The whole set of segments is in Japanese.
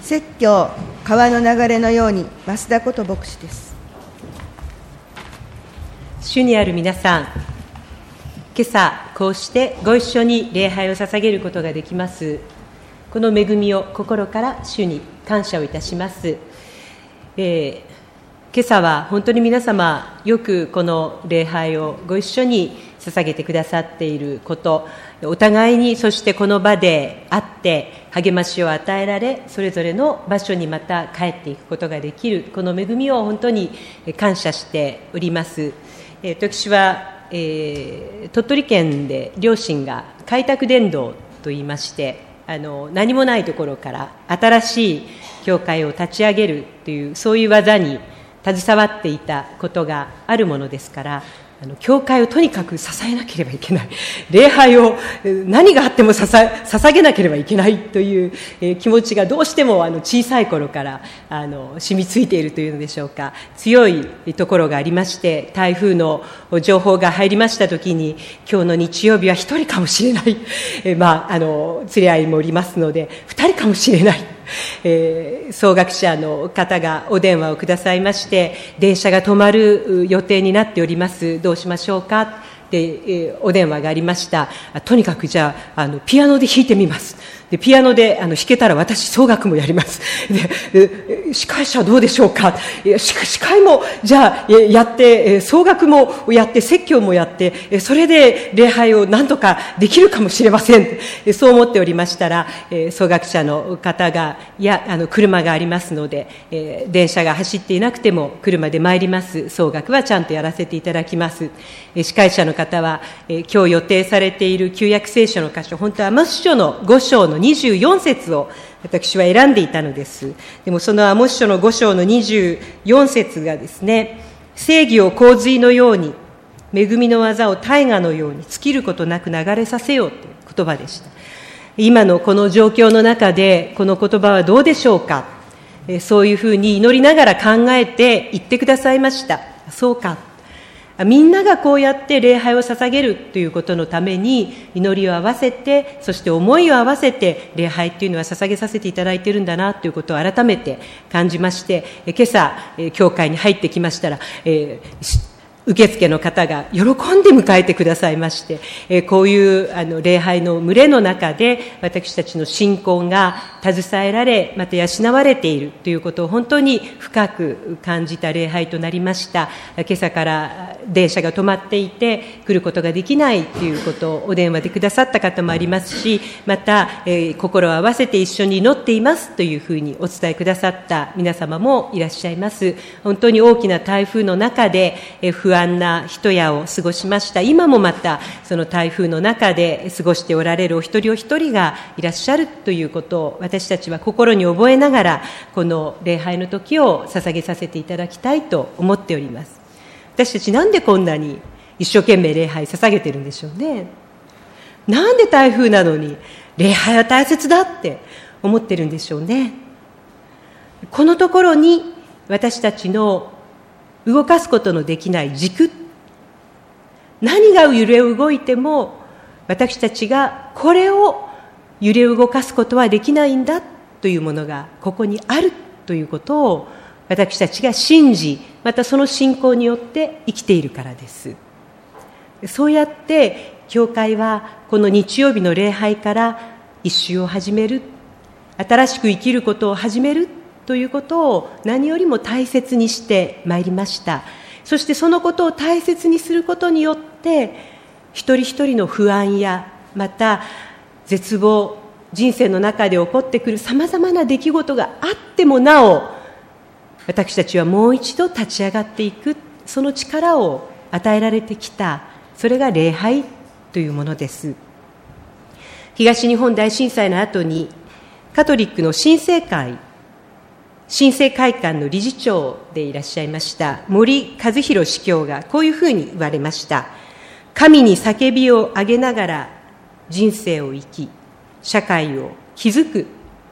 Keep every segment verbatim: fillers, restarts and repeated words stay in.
説教川の流れのように増田こと牧師です。 主にある皆さん、今朝こうしてご一緒に礼拝を捧げることができます。この恵みを心から主に感謝をいたします。えー今朝は本当に皆様よくこの礼拝をご一緒に捧げてくださっていること、お互いにそしてこの場で会って励ましを与えられ、それぞれの場所にまた帰っていくことができるこの恵みを本当に感謝しております。えー、私は、えー、鳥取県で両親が開拓伝道といいまして、あの何もないところから新しい教会を立ち上げるというそういう技に携わっていたことがあるものですから、あの教会をとにかく支えなければいけない、礼拝を何があっても捧げなければいけないという、えー、気持ちがどうしてもあの小さい頃からあの染みついているというのでしょうか。強いところがありまして、台風の情報が入りましたときに、今日の日曜日は一人かもしれない、えー、まああの連れ合いもおりますので二人かもしれない、えー、総学者の方がお電話をくださいまして、電車が止まる予定になっております、どうしましょうかで、えー、お電話がありました。とにかくじゃあ、あのピアノで弾いてみます。でピアノであの弾けたら私総楽もやります。で司会者はどうでしょうか。司会もじゃあやって総楽もやって説教もやってそれで礼拝を何とかできるかもしれません。そう思っておりましたら、総楽者の方がいやあの車がありますので、電車が走っていなくても車で参ります。総楽はちゃんとやらせていただきます。司会者の方は今日予定されている旧約聖書の箇所、本当はアモス書のご章のにじゅうよん節を私は選んでいたのです。でもそのアモス書のご章のにじゅうよん節がですね、正義を洪水のように、恵みの技を大河のように尽きることなく流れさせようという言葉でした。今のこの状況の中でこの言葉はどうでしょうか。そういうふうに祈りながら考えて言ってくださいました。そうか、みんながこうやって礼拝を捧げるということのために祈りを合わせて、そして思いを合わせて礼拝というのは捧げさせていただいているんだなということを改めて感じまして、今朝教会に入ってきましたら、えー受付の方が喜んで迎えてくださいまして、えー、こういうあの礼拝の群れの中で私たちの信仰が携えられ、また養われているということを本当に深く感じた礼拝となりました。今朝から電車が止まっていて来ることができないということをお電話でくださった方もありますし、また、えー、心を合わせて一緒に祈っていますというふうにお伝えくださった皆様もいらっしゃいます。本当に大きな台風の中で、えー、不安な一夜を過ごしました。今もまたその台風の中で過ごしておられるお一人お一人がいらっしゃるということを私たちは心に覚えながら、この礼拝の時を捧げさせていただきたいと思っております。私たちなんでこんなに一生懸命礼拝捧げてるんでしょうね。なんで台風なのに礼拝は大切だって思ってるんでしょうね。このところに私たちの動かすことのできない軸、何が揺れ動いても私たちがこれを揺れ動かすことはできないんだというものがここにあるということを私たちが信じ、またその信仰によって生きているからです。そうやって教会はこの日曜日の礼拝から一周を始める、新しく生きることを始めるということを何よりも大切にしてまいりました。そしてそのことを大切にすることによって一人一人の不安やまた絶望、人生の中で起こってくるさまざまな出来事があってもなお、私たちはもう一度立ち上がっていく、その力を与えられてきた、それが礼拝というものです。東日本大震災の後にカトリックの新生会新生会館の理事長でいらっしゃいました森和弘司教がこういうふうに言われました。神に叫びを上げながら人生を生き、社会を築く。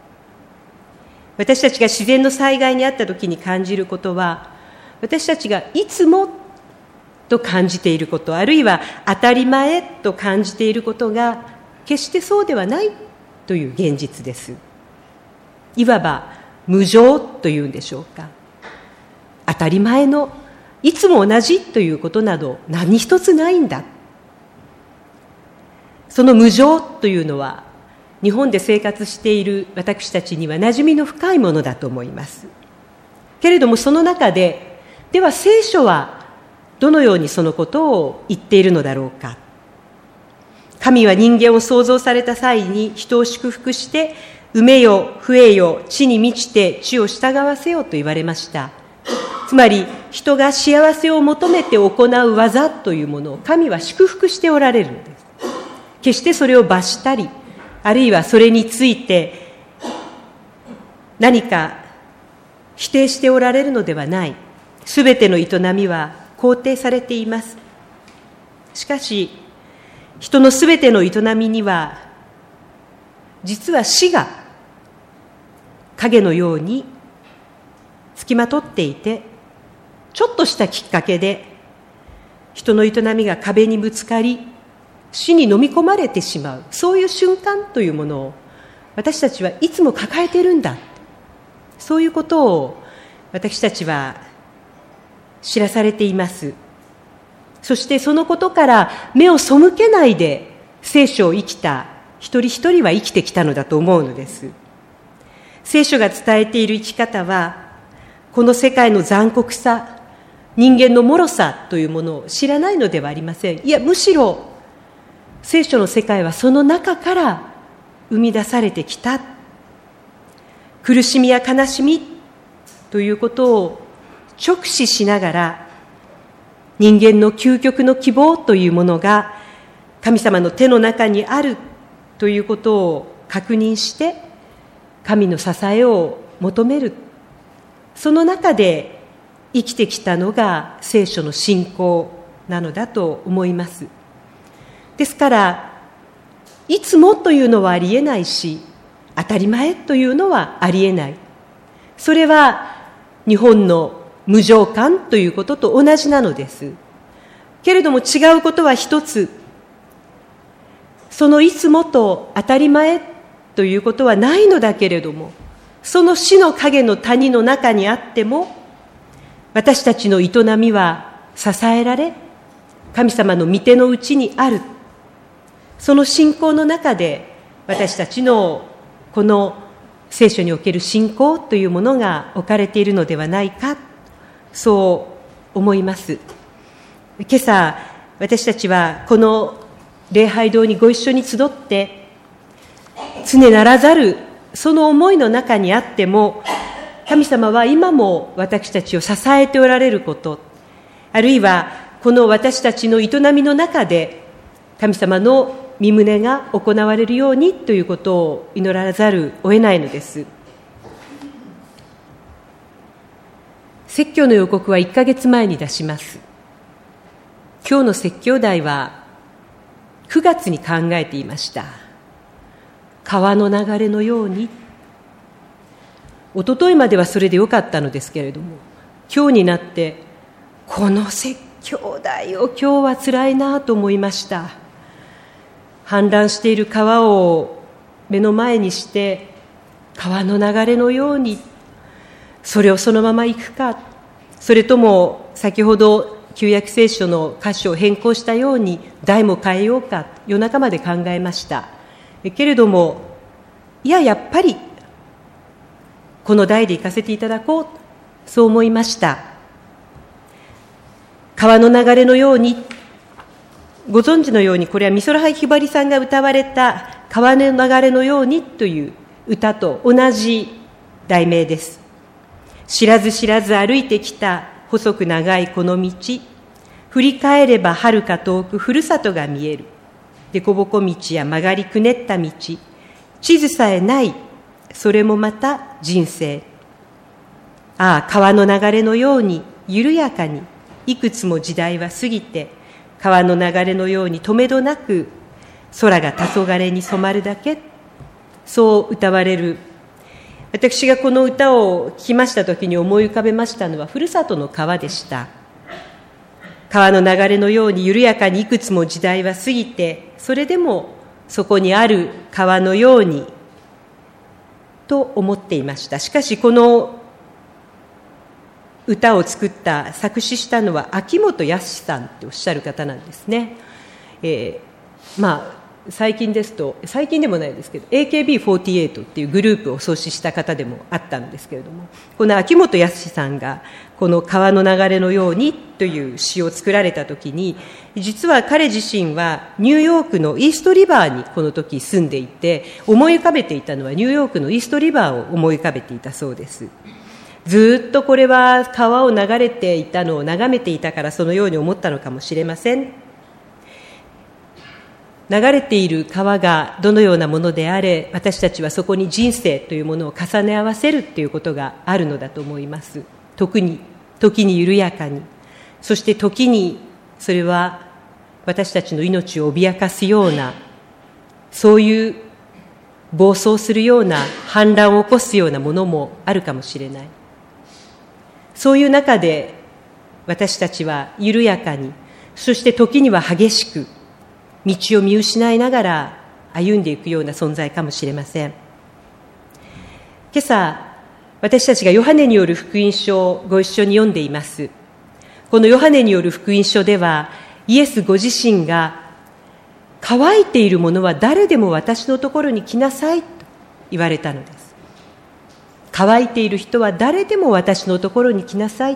私たちが自然の災害にあった時に感じることは、私たちがいつもと感じていること、あるいは当たり前と感じていることが決してそうではないという現実です。いわば無常というんでしょうか。当たり前の、いつも同じということなど何一つないんだ。その無常というのは、日本で生活している私たちには馴染みの深いものだと思います。けれどもその中で、では聖書はどのようにそのことを言っているのだろうか。神は人間を創造された際に人を祝福して、埋めよ、増えよ、地に満ちて地を従わせよと言われました。つまり人が幸せを求めて行う技というものを神は祝福しておられるんです。決してそれを罰したり、あるいはそれについて何か否定しておられるのではない。すべての営みは肯定されています。しかし人のすべての営みには実は死が影のようにつきまとっていて、ちょっとしたきっかけで人の営みが壁にぶつかり死に飲み込まれてしまう、そういう瞬間というものを私たちはいつも抱えているんだ。そういうことを私たちは知らされています。そしてそのことから目を背けないで聖書を生きた一人一人は生きてきたのだと思うのです。聖書が伝えている生き方は、この世界の残酷さ、人間の脆さというものを知らないのではありません。いや、むしろ聖書の世界はその中から生み出されてきた。苦しみや悲しみということを直視しながら、人間の究極の希望というものが神様の手の中にあるということを確認して、神の支えを求める。その中で生きてきたのが聖書の信仰なのだと思います。ですから、いつもというのはありえないし、当たり前というのはありえない。それは日本の無常観ということと同じなのです。けれども違うことは一つ。そのいつもと当たり前ということはないのだけれども、その死の影の谷の中にあっても、私たちの営みは支えられ、神様の御手のうちにある。その信仰の中で、私たちのこの聖書における信仰というものが置かれているのではないか、そう思います。今朝、私たちはこの礼拝堂にご一緒に集って、常ならざるその思いの中にあっても、神様は今も私たちを支えておられること、あるいはこの私たちの営みの中で神様の御胸が行われるようにということを祈らざるを得ないのです。説教の予告はいっかげつまえに出します。今日の説教題はくがつに考えていました。川の流れのように。一昨日まではそれでよかったのですけれども、今日になってこの説教題を今日はつらいなと思いました。氾濫している川を目の前にして、川の流れのように、それをそのまま行くか、それとも先ほど旧約聖書の箇所を変更したように題も変えようか、夜中まで考えました。けれども、いややっぱりこの題で行かせていただこう、そう思いました。川の流れのように、ご存知のように、これは美空ひばりさんが歌われた川の流れのようにという歌と同じ題名です。知らず知らず歩いてきた細く長いこの道、振り返れば遥か遠くふるさとが見える。でこぼこ道や曲がりくねった道、地図さえない、それもまた人生。ああ、川の流れのように緩やかに、いくつも時代は過ぎて、川の流れのように止めどなく空が黄昏に染まるだけ、そう歌われる。私がこの歌を聞きましたときに思い浮かべましたのは、ふるさとの川でした。川の流れのように緩やかにいくつも時代は過ぎて、それでもそこにある川のようにと思っていました。しかしこの歌を作った作詞したのは秋元康さんっておっしゃる方なんですね。えー、まあ最近ですと、最近でもないですけど エーケービーフォーティーエイト っていうグループを創始した方でもあったんですけれども、この秋元康さんがこの川の流れのようにという詩を作られたときに、実は彼自身はニューヨークのイーストリバーにこの時住んでいて、思い浮かべていたのはニューヨークのイーストリバーを思い浮かべていたそうです。ずっとこれは川を流れていたのを眺めていたからそのように思ったのかもしれません。流れている川がどのようなものであれ、私たちはそこに人生というものを重ね合わせるということがあるのだと思います。特に時に緩やかに、そして時にそれは私たちの命を脅かすような、そういう暴走するような反乱を起こすようなものもあるかもしれない。そういう中で私たちは緩やかに、そして時には激しく道を見失いながら歩んでいくような存在かもしれません。今朝私たちがヨハネによる福音書をご一緒に読んでいます。このヨハネによる福音書では、イエスご自身が乾いているものは誰でも私のところに来なさいと言われたのです。乾いている人は誰でも私のところに来なさい。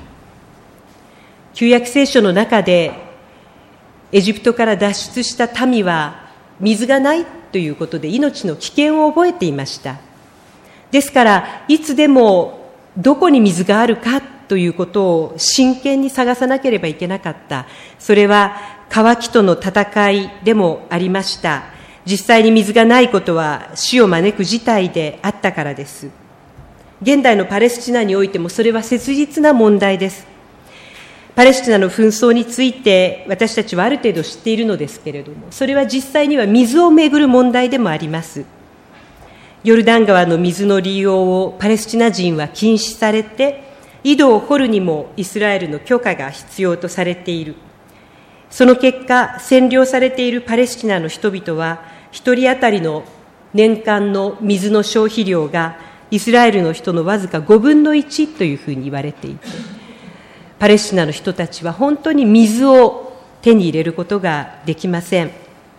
旧約聖書の中でエジプトから脱出した民は水がないということで命の危険を覚えていました。ですからいつでもどこに水があるかということを真剣に探さなければいけなかった。それは渇きとの戦いでもありました。実際に水がないことは死を招く事態であったからです。現代のパレスチナにおいてもそれは切実な問題です。パレスチナの紛争について私たちはある程度知っているのですけれども、それは実際には水をめぐる問題でもあります。ヨルダン川の水の利用をパレスチナ人は禁止されて、井戸を掘るにもイスラエルの許可が必要とされている。その結果、占領されているパレスチナの人々は一人当たりの年間の水の消費量がイスラエルの人のわずかごぶんのいちというふうに言われていて、パレスチナの人たちは本当に水を手に入れることができません。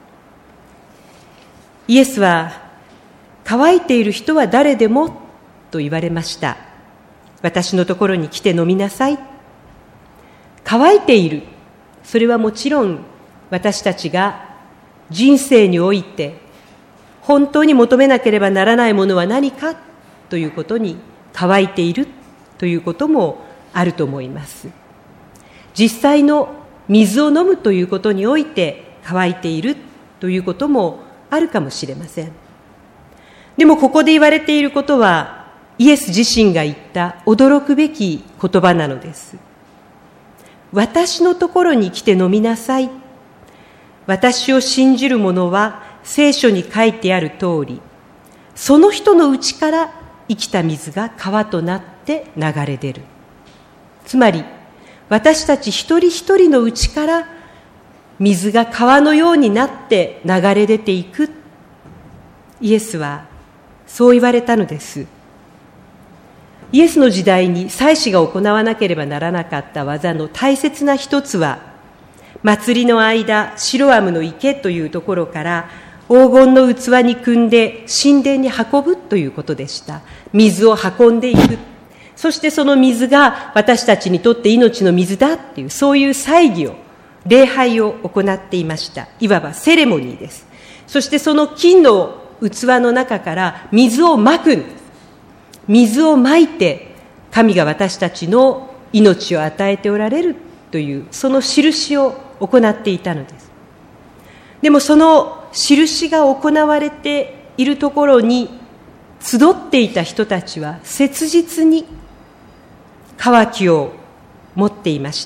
イエスは乾いている人は誰でもと言われました。私のところに来て飲みなさい。乾いている、それはもちろん私たちが人生において本当に求めなければならないものは何かということに乾いているということもあると思います。実際の水を飲むということにおいて乾いているということもあるかもしれません。でもここで言われていることはイエス自身が言った驚くべき言葉なのです。私のところに来て飲みなさい。私を信じる者は聖書に書いてある通り、その人のうちから生きた水が川となって流れ出る。つまり私たち一人一人のうちから水が川のようになって流れ出ていく。イエスはそう言われたのです。イエスの時代に祭司が行わなければならなかった技の大切な一つは、祭りの間、シロアムの池というところから黄金の器に汲んで神殿に運ぶということでした。水を運んでいく。そしてその水が私たちにとって命の水だっていう、そういう祭儀を、礼拝を行っていました。いわばセレモニーです。そしてその金の器の中から水をまくんです。水をまいて神が私たちの命を与えておられるというその印を行っていたのです。でもその印が行われているところに集っていた人たちは切実に渇きを持っていました。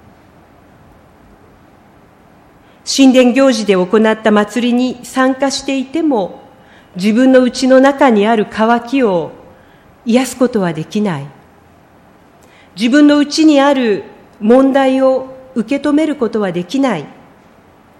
神殿行事で行った祭りに参加していても、自分の内の中にある渇きを癒すことはできない。自分の内にある問題を受け止めることはできない。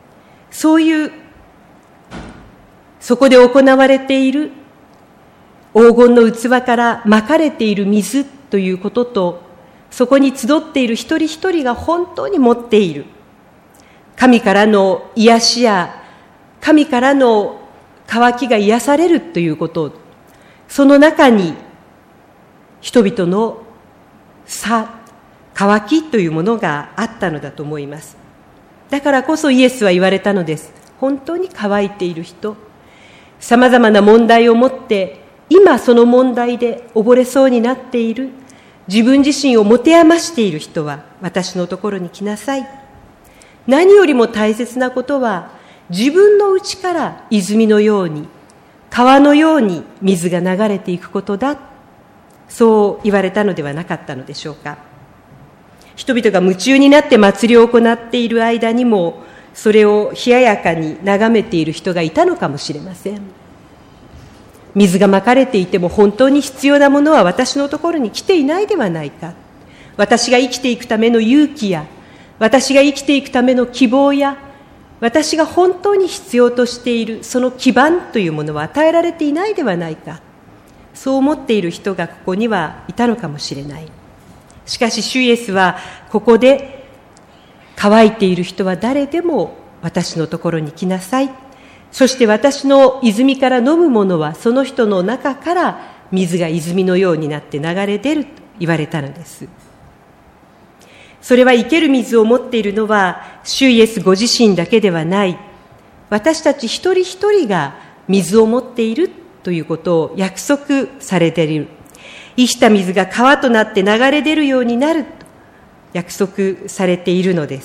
そういう、そこで行われている黄金の器からまかれている水ということと、そこに集っている一人一人が本当に持っている神からの癒しや神からの渇きが癒されるということ、その中に人々のさ渇きというものがあったのだと思います。だからこそイエスは言われたのです。本当に渇いている人、さまざまな問題を持って今その問題で溺れそうになっている、自分自身を持て余している人は私のところに来なさい。何よりも大切なことは、自分の内から泉のように、川のように水が流れていくことだ、そう言われたのではなかったのでしょうか。人々が夢中になって祭りを行っている間にも、それを冷ややかに眺めている人がいたのかもしれません。水がまかれていても本当に必要なものは私のところに来ていないではないか。私が生きていくための勇気や、私が生きていくための希望や、私が本当に必要としているその基盤というものは与えられていないではないか。そう思っている人がここにはいたのかもしれない。しかし主イエスはここで、乾いている人は誰でも私のところに来なさい。そして私の泉から飲むものはその人の中から水が泉のようになって流れ出ると言われたのです。それは生ける水を持っているのは主イエスご自身だけではない。私たち一人一人が水を持っているということを約束されている。生きた水が川となって流れ出るようになると約束されているのです。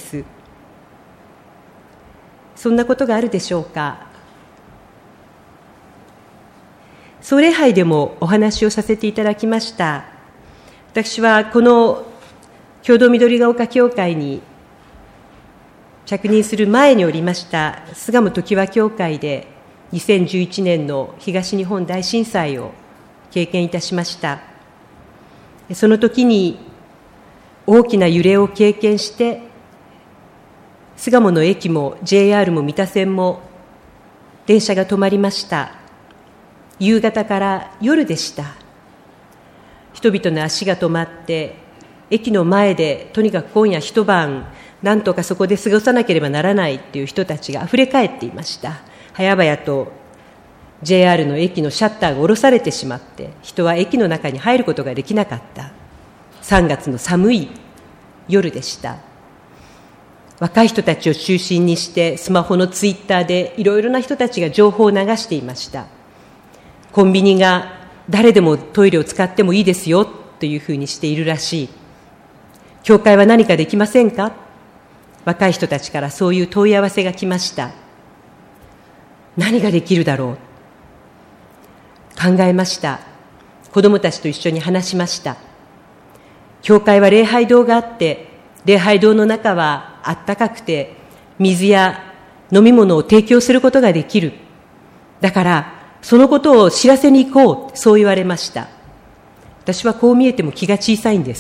そんなことがあるでしょうか。総礼拝でもお話をさせていただきました。私はこの共同緑が丘教会に着任する前におりました巣鴨常盤教会でにせんじゅういちねんの東日本大震災を経験いたしました。その時に大きな揺れを経験して、巣鴨の駅も ジェイアール も三田線も電車が止まりました。夕方から夜でした。人々の足が止まって駅の前でとにかく今夜一晩なんとかそこで過ごさなければならないという人たちがあふれかえっていました。早々と ジェイアール の駅のシャッターが下ろされてしまって、人は駅の中に入ることができなかったさんがつの寒い夜でした。若い人たちを中心にしてスマホのツイッターでいろいろな人たちが情報を流していました。コンビニが誰でもトイレを使ってもいいですよというふうにしているらしい。教会は何かできませんか。若い人たちからそういう問い合わせが来ました。何ができるだろう。考えました。子どもたちと一緒に話しました。教会は礼拝堂があって、礼拝堂の中はあったかくて水や飲み物を提供することができる。だからそのことを知らせに行こう、そう言われました。私はこう見えても気が小さいんです。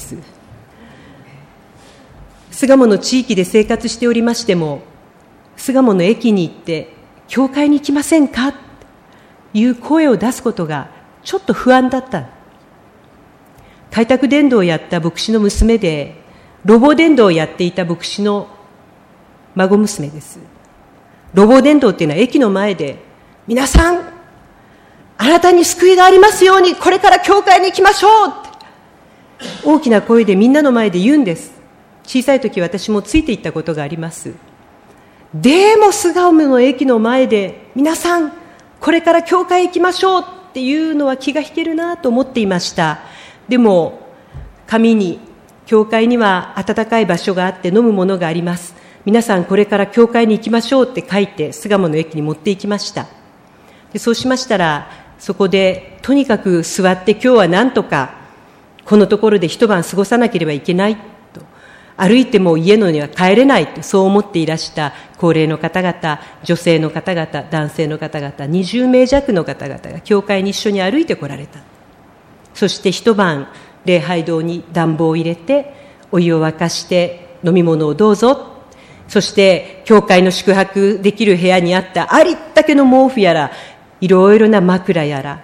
巣鴨の地域で生活しておりましても、巣鴨の駅に行って教会に行きませんかという声を出すことがちょっと不安だった。開拓伝道をやった牧師の娘で、路傍伝道をやっていた牧師の孫娘です。路傍伝道っていうのは駅の前で、皆さんあなたに救いがありますようにこれから教会に行きましょうって大きな声でみんなの前で言うんです。小さい時私もついていったことがあります。でも巣鴨の駅の前で皆さんこれから教会行きましょうっていうのは気が引けるなと思っていました。でも紙に教会には暖かい場所があって飲むものがあります、皆さんこれから教会に行きましょうって書いて巣鴨の駅に持って行きました。でそうしましたら、そこでとにかく座って今日は何とかこのところで一晩過ごさなければいけないと、歩いても家のには帰れないとそう思っていらした高齢の方々、女性の方々、男性の方々、にじゅうめい弱の方々が教会に一緒に歩いてこられた。そして一晩礼拝堂に暖房を入れてお湯を沸かして飲み物をどうぞ、そして教会の宿泊できる部屋にあったありったけの毛布やらいろいろな枕やら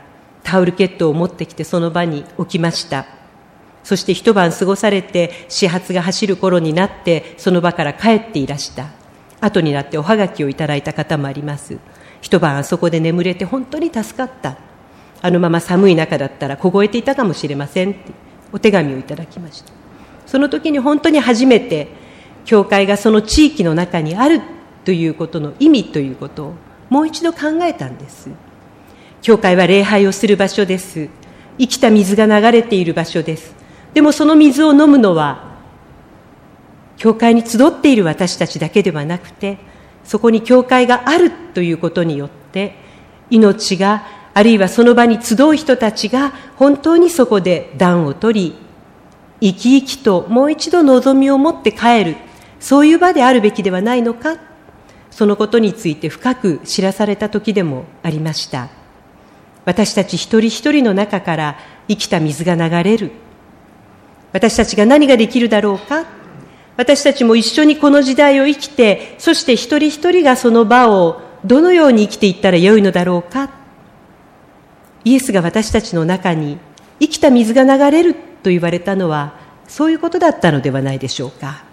タオルケットを持ってきてその場に置きました。そして一晩過ごされて始発が走る頃になってその場から帰っていらした。後になっておはがきをいただいた方もあります。一晩あそこで眠れて本当に助かった。あのまま寒い中だったら凍えていたかもしれませんってお手紙をいただきました。その時に本当に初めて教会がその地域の中にあるということの意味ということをもう一度考えたんです。教会は礼拝をする場所です。生きた水が流れている場所です。でもその水を飲むのは教会に集っている私たちだけではなくて、そこに教会があるということによって命が、あるいはその場に集う人たちが本当にそこで暖を取り、生き生きともう一度望みを持って帰る、そういう場であるべきではないのか、そのことについて深く知らされた時でもありました。私たち一人一人の中から生きた水が流れる。私たちが何ができるだろうか。私たちも一緒にこの時代を生きて、そして一人一人がその場をどのように生きていったらよいのだろうか。イエスが私たちの中に生きた水が流れると言われたのは、そういうことだったのではないでしょうか。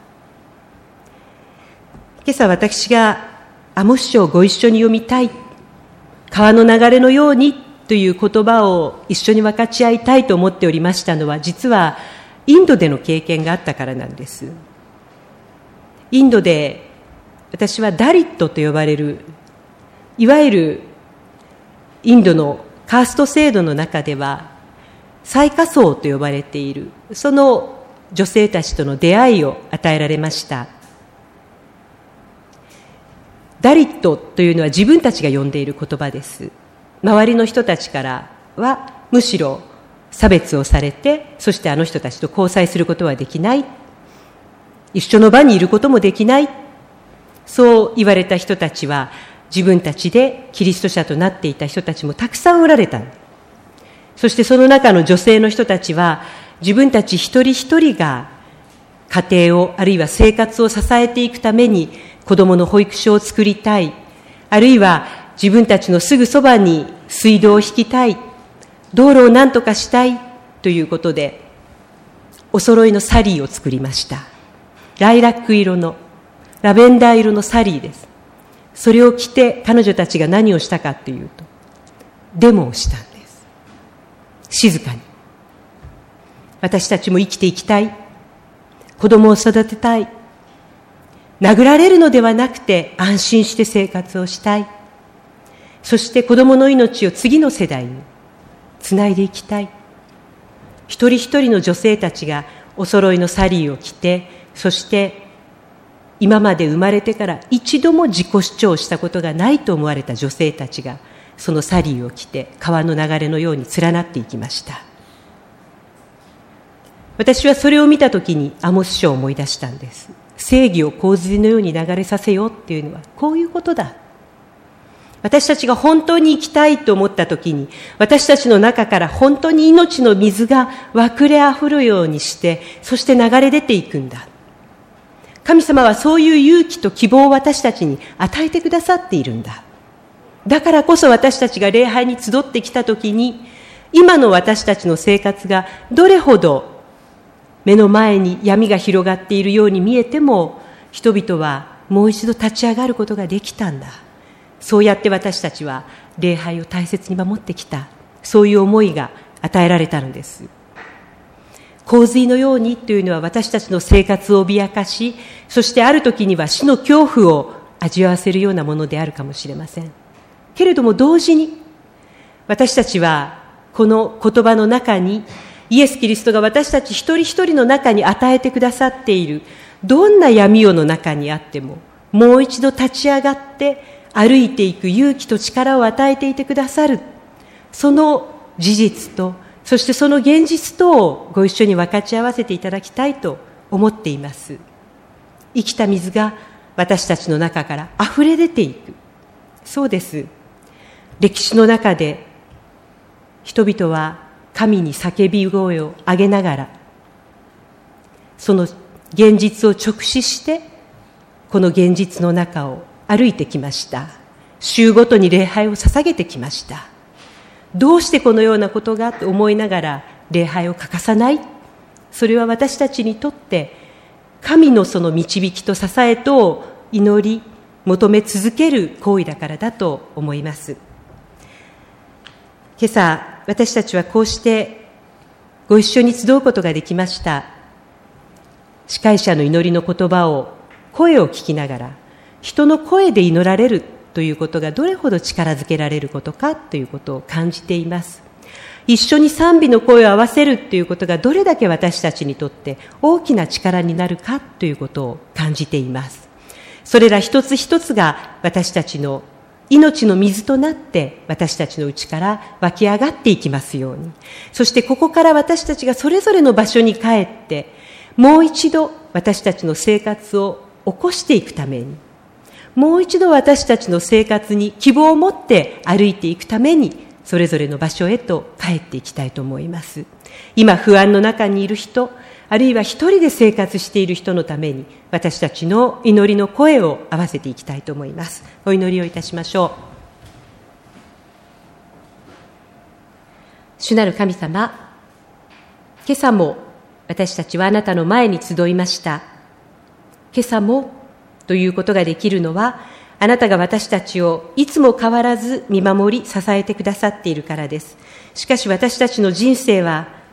今朝私がアモス書をご一緒に読みたい、川の流れのようにという言葉を一緒に分かち合いたいと思っておりましたのは、実はインドでの経験があったからなんです。インドで私はダリットと呼ばれる、いわゆるインドのカースト制度の中では最下層と呼ばれている、その女性たちとの出会いを与えられました。ダリットというのは自分たちが呼んでいる言葉です。周りの人たちからはむしろ差別をされて、そしてあの人たちと交際することはできない、一緒の場にいることもできない、そう言われた人たちは、自分たちでキリスト者となっていた人たちもたくさんおられた。そしてその中の女性の人たちは、自分たち一人一人が家庭を、あるいは生活を支えていくために子供の保育所を作りたい、あるいは自分たちのすぐそばに水道を引きたい、道路を何とかしたいということで、お揃いのサリーを作りました。ライラック色の、ラベンダー色のサリーです。それを着て彼女たちが何をしたかというと、デモをしたんです。静かに。私たちも生きていきたい。子供を育てたい。殴られるのではなくて安心して生活をしたい。そして子供の命を次の世代につないでいきたい。一人一人の女性たちがお揃いのサリーを着て、そして今まで生まれてから一度も自己主張したことがないと思われた女性たちが、そのサリーを着て川の流れのように連なっていきました。私はそれを見たときにアモス書を思い出したんです。正義を洪水のように流れさせようっていうのはこういうことだ。私たちが本当に生きたいと思ったときに、私たちの中から本当に命の水が湧れあふるようにして、そして流れ出ていくんだ。神様はそういう勇気と希望を私たちに与えてくださっているんだ。だからこそ私たちが礼拝に集ってきたときに、今の私たちの生活がどれほど目の前に闇が広がっているように見えても、人々はもう一度立ち上がることができたんだ。そうやって私たちは礼拝を大切に守ってきた。そういう思いが与えられたのです。洪水のようにというのは私たちの生活を脅かし、そしてある時には死の恐怖を味わわせるようなものであるかもしれません。けれども同時に、私たちはこの言葉の中に、イエス・キリストが私たち一人一人の中に与えてくださっている、どんな闇夜の中にあっても、もう一度立ち上がって歩いていく勇気と力を与えていてくださる、その事実と、そしてその現実とをご一緒に分かち合わせていただきたいと思っています。生きた水が私たちの中から溢れ出ていく。そうです。歴史の中で人々は神に叫び声を上げながら、その現実を直視してこの現実の中を歩いてきました。週ごとに礼拝を捧げてきました。 どうしてこのようなことがと思いながら礼拝を欠かさない。それは私たちにとって神のその導きと支えと祈り求め続ける行為だからだと思います。今朝私たちはこうしてご一緒に集うことができました。司会者の祈りの言葉を声を聞きながら人の声で祈られるということがどれほど力づけられることかということを感じています。一緒に賛美の声を合わせるということがどれだけ私たちにとって大きな力になるかということを感じています。それら一つ一つが私たちの命の水となって私たちの内から湧き上がっていきますように。そしてここから私たちがそれぞれの場所に帰ってもう一度私たちの生活を起こしていくために、もう一度私たちの生活に希望を持って歩いていくためにそれぞれの場所へと帰っていきたいと思います。今不安の中にいる人、あるいは一人で生活している人のために私たちの祈りの声を合わせていきたいと思います。お祈りをいたしましょう。主なる神様、今朝も私たちはあなたの前に集いました。今朝もということができるのは、あなたが私たちをいつも変わらず見守り支えてくださっているからです。しかし私たちの人生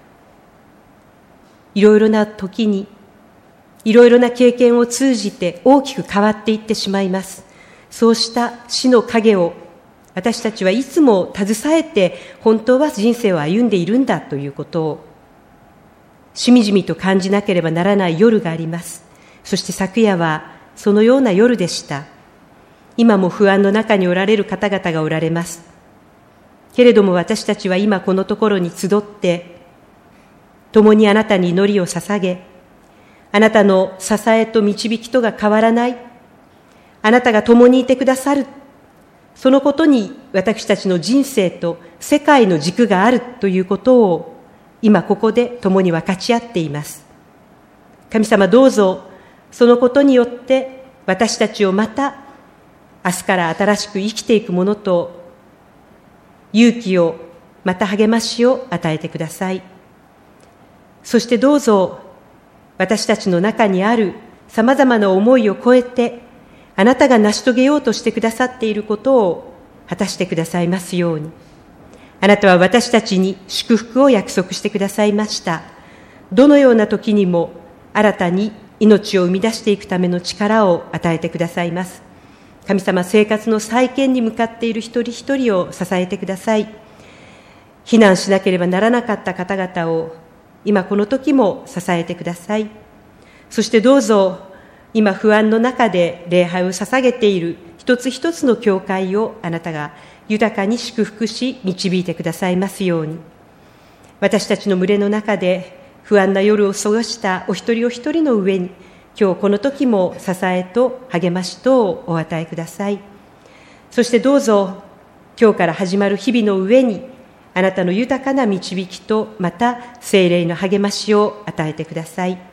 はいろいろな時にいろいろな経験を通じて大きく変わっていってしまいます。そうした死の影を私たちはいつも携えて本当は人生を歩んでいるんだということをしみじみと感じなければならない夜があります。そして昨夜はそのような夜でした。今も不安の中におられる方々がおられます。けれども私たちは今このところに集って共にあなたに祈りを捧げ、あなたの支えと導きとが変わらない、あなたが共にいてくださる、そのことに私たちの人生と世界の軸があるということを今ここで共に分かち合っています。神様、どうぞそのことによって私たちをまた明日から新しく生きていくものと勇気をまた励ましを与えてください。そしてどうぞ私たちの中にあるさまざまな思いを超えてあなたが成し遂げようとしてくださっていることを果たしてくださいますように。あなたは私たちに祝福を約束してくださいました。どのような時にも新たに命を生み出していくための力を与えてくださいます。神様、生活の再建に向かっている一人一人を支えてください。避難しなければならなかった方々を今この時も支えてください。そしてどうぞ今不安の中で礼拝を捧げている一つ一つの教会をあなたが豊かに祝福し導いてくださいますように。私たちの群れの中で不安な夜を過ごしたお一人お一人の上に今日この時も支えと励ましとをお与えください。そしてどうぞ今日から始まる日々の上にあなたの豊かな導きとまた聖霊の励ましを与えてください。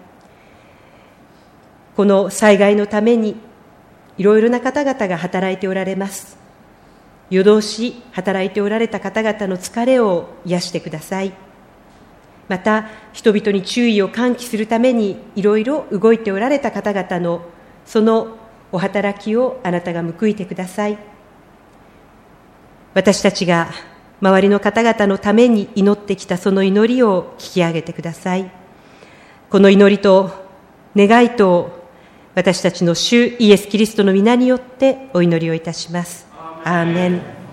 この災害のためにいろいろな方々が働いておられます。夜通し働いておられた方々の疲れを癒してください。また人々に注意を喚起するためにいろいろ動いておられた方々のそのお働きをあなたが報いてください。私たちが周りの方々のために祈ってきたその祈りを聞き上げてください。この祈りと願いと私たちの主イエス・キリストの皆によってお祈りをいたします。アーメン。